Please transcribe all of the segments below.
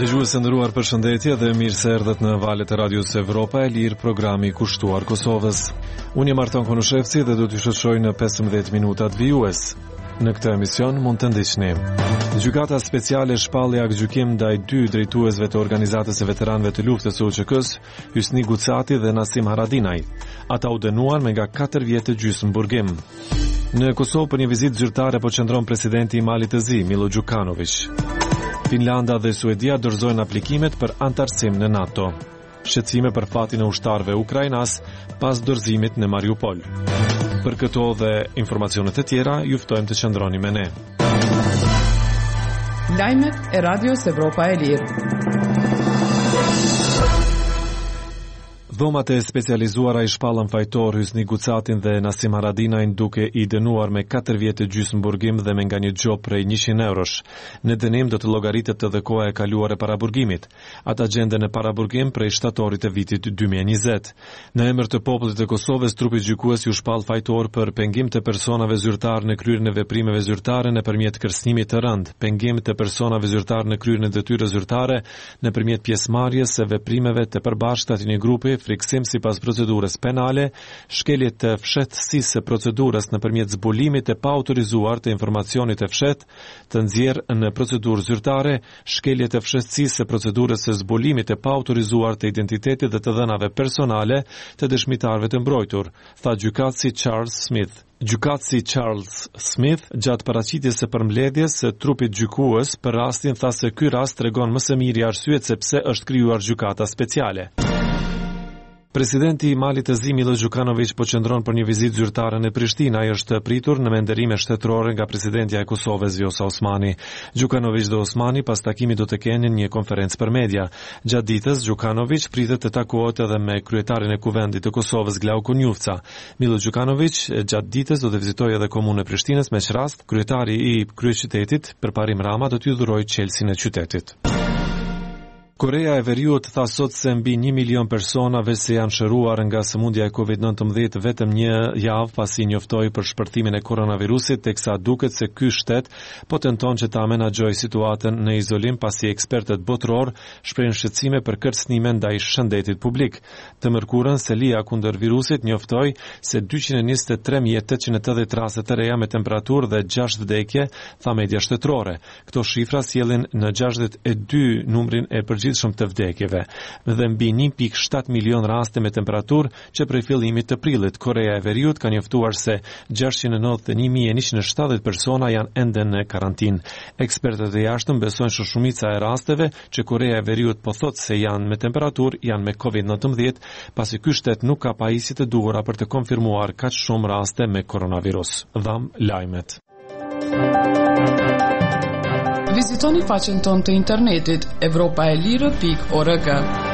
Dëgjues të nderuar, përshëndetje dhe mirë se erdhët në valët e Radios Evropa e Lirë, programi i kushtuar Kosovës. Unë jam Arton Konushevci dhe do t'ju shoqëroj në 15 minutat vijues. Në këtë emision mund të ndiqni: Gjykata speciale shpalli aktgjykim ndaj 2 drejtuesve të Organizatës së Veteranëve të Luftës së UÇK-s, Hysni Gucati dhe Nasim Haradinaj. Ata u dënuan me nga 4 vjet të gjysmë burgim. Në Kosovë për një vizitë zyrtare po qëndron presidenti i Malit të Zi, Milo Đukanović. Finlanda dhe Suedia dorëzojnë aplikimet për antarësim në NATO. Shqetësime për fatin e ushtarëve ukrainas pas dorëzimit në Mariupol. Për këto dhe informacionet e tjera, ju ftojmë të qëndroni me ne. Lajmet e Radios Evropa e Lirë. Dhomat e specializuara i shpallën fajtor Hysni Gucatin dhe Nasim Haradinajn duke i dënuar me 4 vjet të gjysmë burgim dhe me nga një gjop prej 100 eurosh. Në dënim do të llogaritet edhe koha e kaluar e paraburgimit. Ata gjenden në paraburgim prej shtatorit të vitit 2020. Në emër të popullit të Kosovës, trupi gjykues ju shpall fajtor për pengim të personave zyrtar në kryerjen e veprimeve zyrtare nëpërmjet kërcënimit të rënd, pengim të personave zyrtar në kryerjen e detyrës zyrtare nëpërmjet pjesëmarrjes së veprimeve të përbashkëta të një grupi, friksim sipas procedurës penale, shkelje të fshehtësisë së procedurës nëpërmjet zbulimit të paautorizuar të informacionit të fshehtë, të nxjerrë në procedurë zyrtare, shkelje të fshehtësisë së procedurës së zbulimit të paautorizuar të identitetit dhe të dhënave personale të dëshmitarëve të mbrojtur, tha gjykatësi Charles Smith. Gjykatësi Charles Smith, gjatë paraqitjes së përmbledhjes së trupit gjykues për rastin, tha se ky rast tregon më së miri arsyet se pse është krijuar gjykata speciale. Presidenti i Malit të Zi, Milo Đukanović, po qëndron për një vizitë zyrtare në Prishtinë. Ai është pritur në menderime shtetërore nga presidentja e Kosovës, Vjosa Osmani. Đukanović dhe Osmani pas takimit do të kenë një konferencë për media. Gjatë ditës, Đukanović pritet të takohet edhe me kryetarin e kuvendit të Kosovës, Glauko Njufca. Milo Đukanović gjatë ditës do të vizitojë edhe komunën e Prishtinës, me rast kryetari i kryeqytetit Përparim Rama do t'ju dhurojë qelsin e qytetit. Korea e Veriut tha sot se mbi 1 milion persona veç se janë shëruar nga sëmundja e COVID-19 vetëm një javë pasi njoftoi për shpërthimin e koronavirusit, teksa duket se ky shtet po tenton që ta menaxhojë situatën në izolim pasi ekspertët botror shprehin shqetësime për kërcënime ndaj shëndetit publik. Të mërkurën, Selia kundër virusit njoftoi se 223.880 raste të reja me temperaturë dhe 6 vdekje, tha media shtetërore. Këto shifra sjellin në 62 numrin e përgjithshëm të vdekjeve, dhe mbi 1.7 milion raste me temperaturë që prej fillimit të prillit. Korea e Veriut ka njoftuar se 691.170 persona janë ende në karantinë. Ekspertët e jashtëm besojnë se shumica e rasteve që Korea e Veriut po thotë se janë me temperaturë janë me COVID-19, pasi ky shtet nuk ka pajisje të duhura për të konfirmuar kaq shumë raste me koronavirus. Dham lajmet. Vizitoni faqen tonë të internetit evropaelire.org.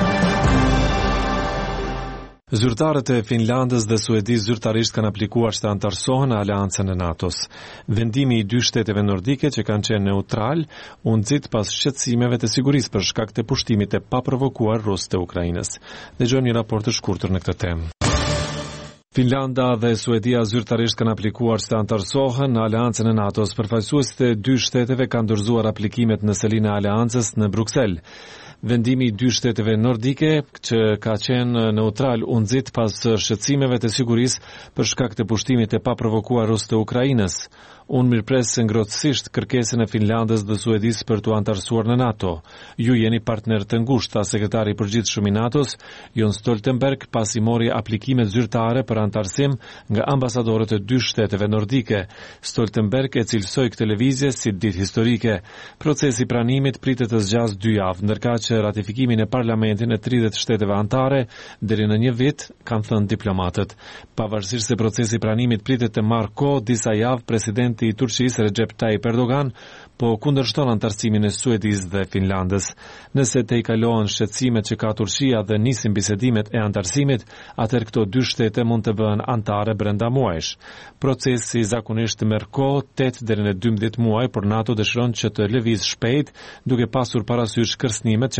Zyrtarët e Finlandës dhe Suedisë zyrtarisht kanë aplikuar që të antarësohen në aleancën e NATO-s. Vendimi i 2 shteteve nordike që kanë qenë neutral u nxit pas shqetësimeve të sigurisë për shkak të pushtimit të paprovokuar rus të Ukrainës. Dëgjojmë një raport të shkurtër në këtë temë. Finlanda dhe Suedia zyrtarisht kanë aplikuar që të antarësohen në aleancën e NATO-s. Përfaqësuesit e 2 shteteve kanë dorëzuar aplikimet në selinë e aleancës në Bruksel. Vendimi i 2 shteteve nordike që ka qenë neutral u nxit pas shqetësimeve të sigurisë për shkak të pushtimit të paprovokuar rus të Ukrainës. Unë mirëpres ngrohtësisht kërkesën e Finlandës dhe Suedisë për t'u antarësuar në NATO. Ju jeni partner të ngushtë, tha sekretari i përgjithshëm i NATO-s, Jens Stoltenberg, pasi mori aplikimet zyrtare për antarësim nga ambasadorët e 2 shteteve nordike. Stoltenberg e cilësoi këtë lëvizje si ditë historike. Procesi i pranimit pritet të zgjasë 2 javë, ndërkaq që ratifikimin e parlamentit në 30 shteteve anëtare deri në 1 vit, kanë thënë diplomatët. Pavarësisht se procesi i pranimit pritet të marrë kohë disa javë, presidenti i Turqisë Recep Tayyip Erdogan po kundërshton antarësimin e Suedisë dhe Finlandës. Nëse te i kalohen shqetësimet që ka Turqia dhe nisin bisedimet e antarësimit, atëherë këto 2 shtete mund të bëhen anëtare brenda muajsh. Procesi zakonisht merr kohë 8 deri në 12 muaj, por NATO dëshiron që të lëvizë shpejt, duke pasur parasysh kërcënimet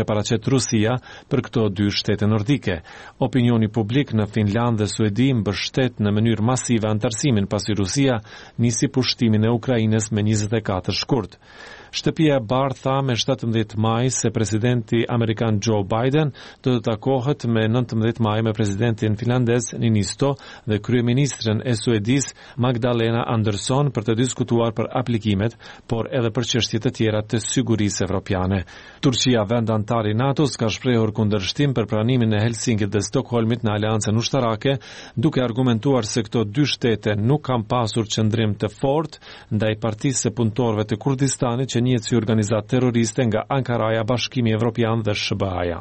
që paraqet Rusia për këto dy shtete nordike. Opinioni publik në Finland dhe Suedi mbështet në mënyrë masive antarësimin pasi Rusia nisi pushtimin e Ukrainës me 24 shkurt. Shtëpia e Bardhë tha me 17 maj se presidenti amerikan Joe Biden do të takohet me 19 maj me presidentin finlandez Niinisto dhe kryeministren e Suedis Magdalena Andersson për të diskutuar për aplikimet, por edhe për çështje të tjera të sigurisë evropiane. Turqia, vend antar i NATO-s, ka shprehur kundërshtim për pranimin e Helsinkit dhe Stockholmit në aleancën ushtarake, duke argumentuar se këto dy shtete nuk kanë pasur qëndrim të fortë ndaj partisë së punëtorëve të Kurdistanit që njihet si organizatë terroriste nga Ankaraja, Bashkimi Evropian dhe SBA-ja.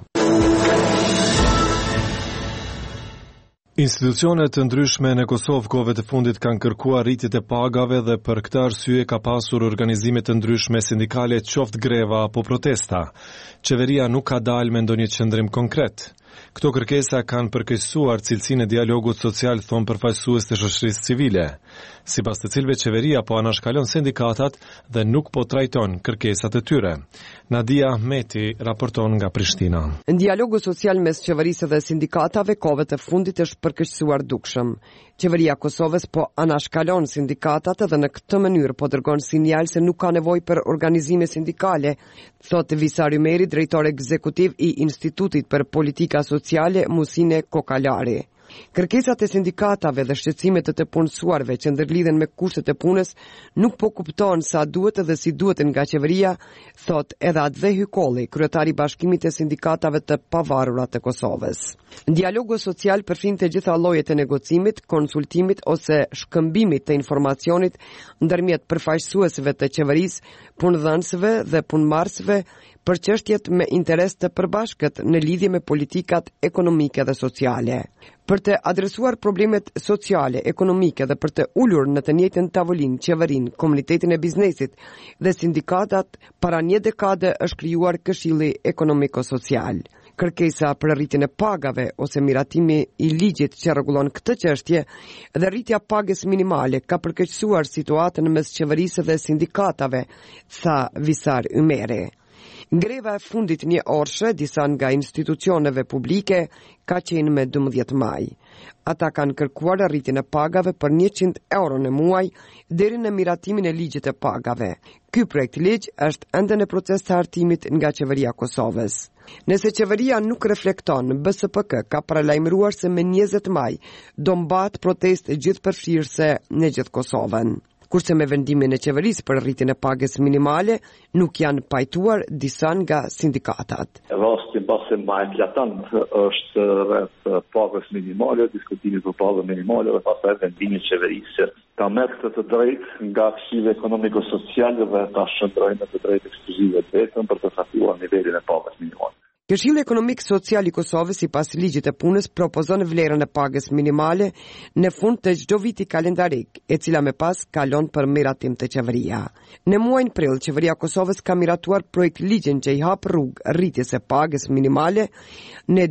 Institucionet të ndryshme në Kosovë kohëve të fundit kanë kërkuar rritjet e pagave dhe për këtë arsye ka pasur organizime të ndryshme sindikale, qoftë greva apo protesta. Qeveria nuk ka dalë me ndonjë qëndrim konkret. Këto kërkesa kanë përkeqësuar cilësinë e dialogut social, thon përfaqësues të shoqërisë civile, sipas të cilëve qeveria po anashkalon sindikatat dhe nuk po trajton kërkesat e tyre. Nadia Ahmeti raporton nga Prishtina. Dialogu social mes qeverisë dhe sindikatave kohëve të fundit është përkeqësuar dukshëm. Qeveria e Kosovës po anashkalon sindikatat dhe në këtë mënyrë po dërgon sinjal se nuk ka nevojë për organizime sindikale, thotë Visar Ymeri, drejtor ekzekutiv i Institutit për Politika Sociale Musine Kokalari. Kërkesat e sindikatave dhe shqetësimet e të punësuarve që ndërlidhen me kushtet e punës nuk po kupton sa duhet dhe si duhet nga qeveria, thot edhe Adhehy Kolli, kryetari i Bashkimit të Sindikatave të Pavarura të Kosovës. Dialogu social përfshin të gjitha llojet e negocimit, konsultimit ose shkëmbimit të informacionit ndërmjet përfaqësuesve të qeverisë, punëdhënësve dhe punëmarrësve për çështjet me interes të përbashkët në lidhje me politikat ekonomike dhe sociale. Për të adresuar problemet sociale, ekonomike dhe për të ulur në të njëjtën tavolinë qeverinë, komunitetin e biznesit dhe sindikatat, para një dekade është krijuar Këshilli Ekonomiko-Social. Kërkesa për rritjen e pagave ose miratimi i ligjit që rregullon këtë çështje dhe rritja pagës minimale ka përkeqësuar situatën mes qeverisë dhe sindikatave, tha Visar Ymeri. Greva e fundit një orëshe, disa nga institucioneve publike, ka qenë me 12 maj. Ata kanë kërkuar rritjen e pagave për 100 euro në muaj deri në miratimin e ligjit të pagave. Ky projekt ligj është ende në proces të hartimit nga qeveria e Kosovës. Nëse qeveria nuk reflekton, BSPK ka paralajmëruar se me 20 maj do mbahet protestë gjithëpërfshirëse në gjithë Kosovën. Kurse me vendimin e qeverisë për rritjen e pagës minimale nuk janë pajtuar disa nga sindikatat. Rasti mbase më eklatant është rreth pagës minimale, diskutimi për pagën minimale dhe pastaj vendimi i qeverisë ta merrë këtë të drejtë nga Këshilli Ekonomiko-Social dhe ta shndrojë në të drejtë ekskluzive vetëm për të caktuar nivelin e pagës minimale. Këshilli Ekonomik Social i Kosovës sipas ligjit të punës propozon vlerën e pagës minimale në fund të çdo viti kalendarik, e cila më pas kalon për miratim të qeveria. Në muajin prill, qeveria e Kosovës ka miratuar projekt ligjin që i hap rrugë rritjes së pagës minimale në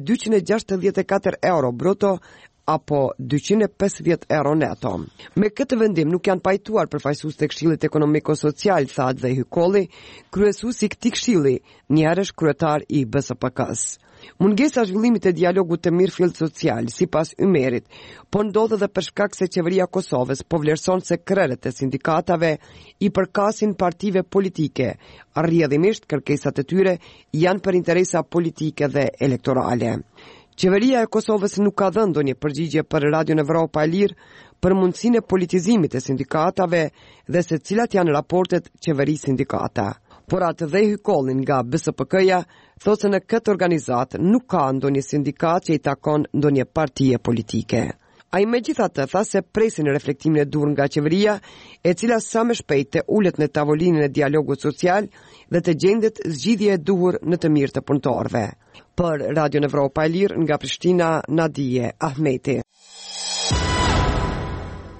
264 euro bruto apo 250 euro neto. Me këtë vendim nuk janë pajtuar përfaqësues të Këshillit Ekonomiko-Social, tha Adhehy Kolli, kryesuesi i këtij këshilli, njëherësh kryetar i BSPK-s. Mungesa e zhvillimit të dialogut të mirëfillt social, sipas Ymerit, po ndodh edhe për shkak se qeveria e Kosovës po vlerëson se krerët e sindikatave i përkasin partive politike. Rrjedhimisht kërkesat e tyre janë për interesa politike dhe elektorale. Qeveria e Kosovës nuk ka dhënë ndonjë përgjigje për Radion Evropa e Lirë për mundësinë e politizimit të sindikatave dhe se cilat janë raportet qeveri-sindikata. Por Adhehy Kolli nga BSPK-ja thotë se në këtë organizat nuk ka ndonjë sindikat që i takon ndonjë partie politike. Ai megjithatë tha se presin reflektimin e dur nga qeveria, e cila sa më shpejt të ulet në tavolinën e dialogut social dhe të gjendet zgjidhje e duhur në të mirë të punëtorëve. Për Radio Evropa e Lirë nga Prishtina, Nadia Ahmeti.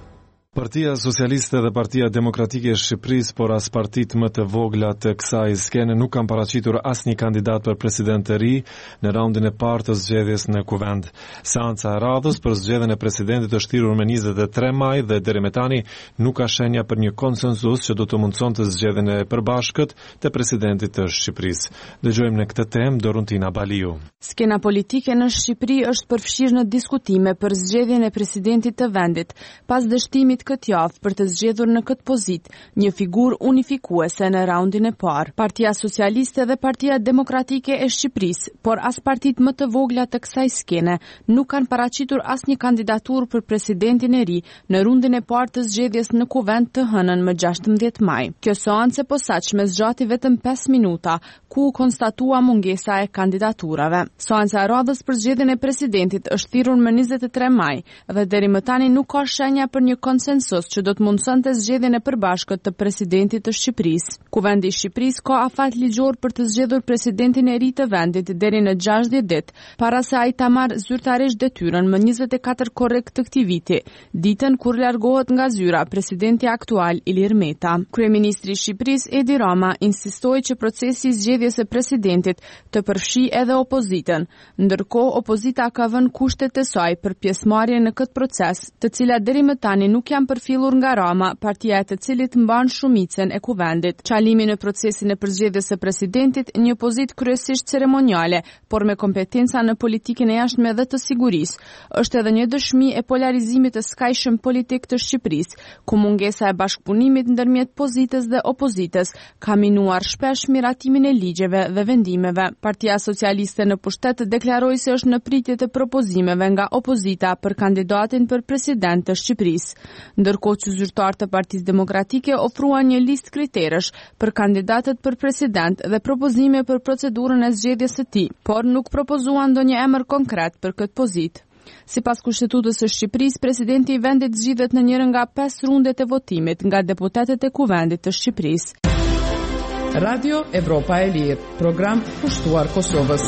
Partia Socialiste dhe Partia Demokratike e Shqipërisë, por as partitë më të vogla të kësaj skene nuk kanë paraqitur asnjë kandidat për president të ri në raundin e parë të zgjedhjes në Kuvend. Seanca e radhës për zgjedhjen e presidentit është thirrur me 23 maj dhe deri më tani nuk ka shenja për një konsensus që do të mundsonte zgjedhjen e përbashkët të presidentit të Shqipërisë. Dëgjojmë në këtë temë Doruntina Baliu. Skena politike në Shqipëri është përfshirë në diskutime për zgjedhjen e presidentit të vendit, pas dështimit këtë javë për të zgjedhur në këtë pozitë një figurë unifikuese në raundin e parë. Partia Socialiste dhe Partia Demokratike e Shqipërisë, por as partitë më të vogla të kësaj skene, nuk kanë paraqitur asnjë kandidaturë për presidentin e ri në rundin e parë të zgjedhjes në Kuvend të hënën më 16 maj. Kjo seancë e posaçme zgjati vetëm 5 minuta, ku u konstatua mungesa e kandidaturave. Seanca e radhës për zgjedhjen e presidentit është thirrur më 23 maj dhe deri më tani nuk ka shenja për një konsensus që do të mundsonte zgjedhjen e përbashkët të presidentit të Shqipërisë. Kuvendi i Shqipërisë ka afat ligjor për të zgjedhur presidentin e ri të vendit deri në 60 ditë, para se ai ta marrë zyrtarisht detyrën më 24 korrekt të këtij viti, ditën kur largohet nga zyra presidenti aktual Ilir Meta. Kryeministri i Shqipërisë Edi Rama insistoi që procesi i zgjedhjes së presidentit të përfshijë edhe opozitën, ndërkohë opozita ka vënë kushtet e saj për pjesëmarrje në këtë proces, të cilat deri më tani nuk janë përfillur nga Rama, partia e të cilit mban shumicën e Kuvendit. Çalimi në procesin e përzgjedhjes së presidentit, një pozitë kryesisht ceremoniale, por me kompetenca në politikën e jashtme dhe të sigurisë, është edhe një dëshmi e polarizimit të skajshëm politik të Shqipërisë, ku mungesa e bashkëpunimit ndërmjet pozitës dhe opozitës ka minuar shpesh miratimin e ligjeve dhe vendimeve. Partia Socialiste në pushtet deklaroi se është në pritje të propozimeve nga opozita për kandidatin për president të Shqipërisë, ndërkohë që zyrtarët e Partisë Demokratike ofruan një listë kriterësh për kandidatët për president dhe propozime për procedurën e zgjedhjes së tij, por nuk propozuan ndonjë emër konkret për këtë pozitë. Sipas Kushtetutës së Shqipërisë, presidenti i vendit zgjidhet në njërin nga 5 rundet e votimit nga deputetët e Kuvendit të Shqipërisë. Radio Evropa e Lirë, program kushtuar Kosovës.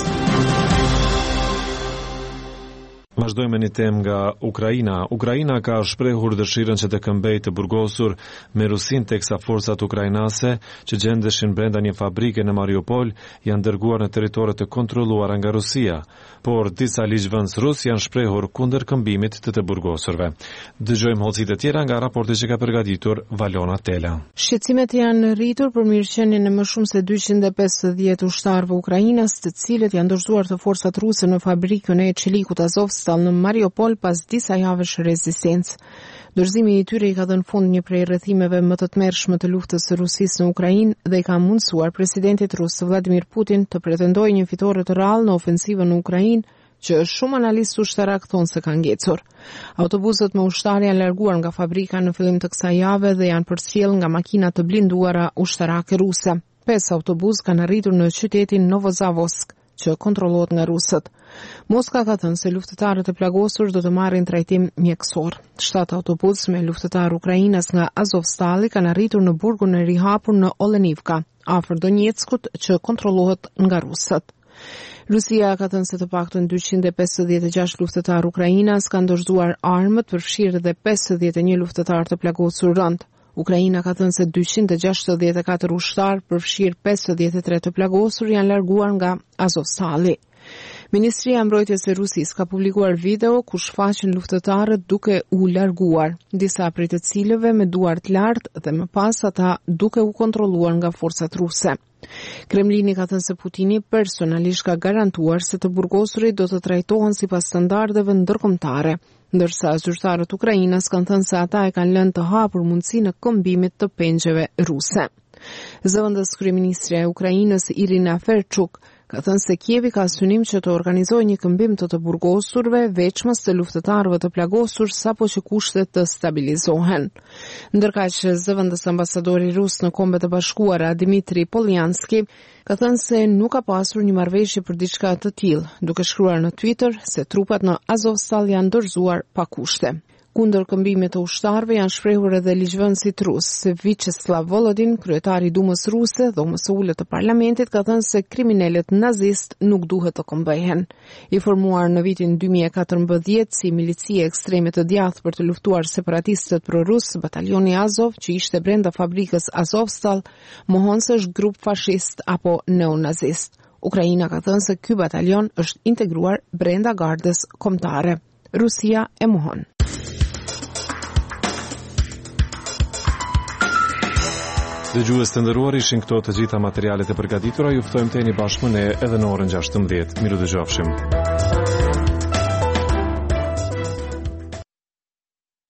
Vazhdojmë një temë nga Ukraina. Ukraina ka shprehur dëshirën që të këmbejë të burgosur me Rusinë, teksa forcat ukrainase që gjendeshin brenda një fabrike në Mariupol janë dërguar në territore të kontrolluara nga Rusia, por disa ligjvënës rus janë shprehur kundër këmbimit të burgosurve. Dëgjojmë hocit e tjera nga raporti që ka përgatitur Valona Tela. Shqetësimet janë rritur për mirëqenien e më shumë se 250 ushtarëve ukrainas, të cilët janë dorëzuar të forcat ruse në fabrikën e çelikut Azovstal në Mariupol pas disa javësh rezistencë. Dorëzimi i tyre i ka dhënë fund një prej rrethimeve më të tmerrshme të luftës së Rusisë në Ukrainë dhe i ka mundsuar presidentit rus Vladimir Putin të pretendojë një fitore të rrallë në ofensivën në Ukrainë, që shumë analistë ushtarak thonë se ka ngecur. Autobusët me ushtarë janë larguar nga fabrika në fillim të kësaj jave dhe janë përcjellë nga makina të blinduara ushtarake ruse. 5 autobus kanë arritur në qytetin Novozavosk, që kontrollohet nga rusët. Moska ka thënë se luftëtarët e plagosur do të marrin trajtim mjekësor. 7 autobus me luftëtarë ukrainas nga Azovstali kanë arritur në burgun e rihapur në Olenivka, afër Donjeckut, që kontrollohet nga rusët. Rusia ka thënë se të paktën 256 luftëtarë ukrainas kanë dorëzuar armët, përfshirë edhe 51 luftëtarë të plagosur rënd. Ukraina ka thënë se 264 ushtarë, përfshirë 53 të plagosur, janë larguar nga Azovstali. Ministria e Mbrojtjes së Rusisë ka publikuar video ku shfaqen luftëtarët duke u larguar, disa prej të cilëve me duart lart dhe më pas ata duke u kontrolluar nga forcat ruse. Kremlini ka thënë se Putini personalisht ka garantuar se të burgosurit do të trajtohen sipas standardeve ndërkombëtare, ndërsa zyrtarët ukrainas kanë thënë se ata e kanë lënë të hapur mundësinë e këmbimit të pengjeve ruse. Zëvendës kryeministrja e Ukrainës Irina Verchuk ka thënë se Kievi ka synim që të organizojë një këmbim të burgosurve veçmës të luftëtarëve të plagosur sapo që kushtet të stabilizohen. Ndërkaq zëvendës ambasadori rus në Kombet e Bashkuara Dmitri Polyanski ka thënë se nuk ka pasur një marrëveshje për diçka të tillë, duke shkruar në Twitter se trupat në Azovstal janë dorëzuar pa kushte. Kundër këmbimit të ushtarëve janë shprehur edhe ligjvënësit rus, se Vyacheslav Volodin, kryetari i Dumës ruse dhe mësullët të parlamentit, ka thënë se kriminalët nazist nuk duhet të kombëhen. I formuar në vitin 2014 si milicie ekstreme të djathtë për të luftuar separatistët pro-rus, batalioni Azov, që ishte brenda fabrikës Azovstal, mohon se është grup fashist apo neonazist. Ukraina ka thënë se ky batalion është integruar brenda gardës kombëtare. Rusia e mohon. Dëgjues të nderuar, ishin këto të gjitha materialet e përgatitura. Ju ftojmë të jeni bashkë me ne edhe në orën 16. Miru dëgjofshim.